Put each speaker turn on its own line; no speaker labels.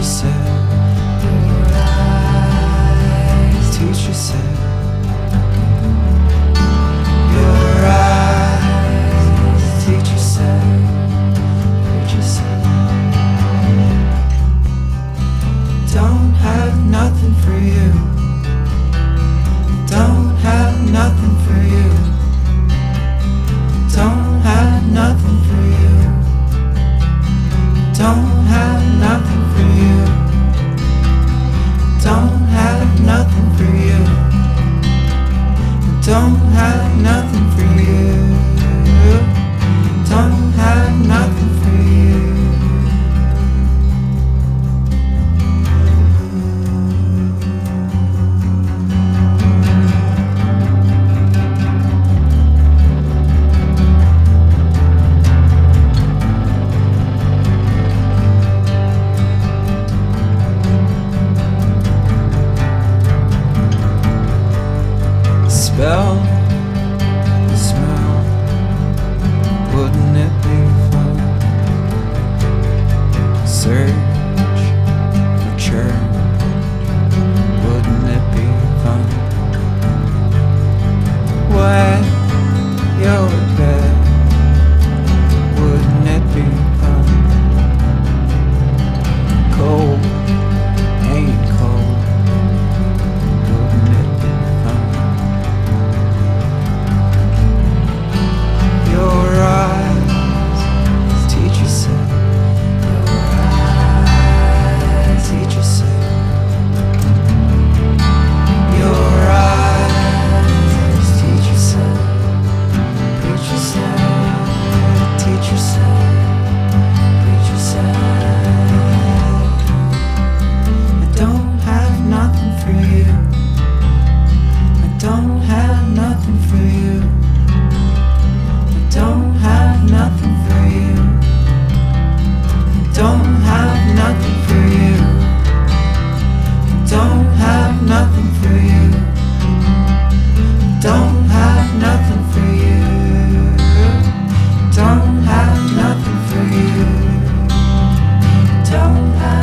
said, your eyes. Teacher said, your eyes. Teacher said, preacher said, don't have nothing for you. Don't have nothing for you. Don't have nothing for you. Don't have nothing for you. Don't have nothing for you. Don't have nothing for you. Don't have nothing for you. Spell the smell, wouldn't it be fun? Search for church, wouldn't it be fun? Wet your bed, wouldn't it be fun? Cold, ain't cold, wouldn't it be fun? Your eyes, teacher said. Your eyes, teacher said. Your eyes, teacher said. Preacher said. Teacher said. Preacher said. I don't have nothing for you. I don't have nothing for you. Don't have nothing for you. Don't have nothing for you. Don't have nothing for you. Don't have nothing for you. Don't have nothing for you. Don't have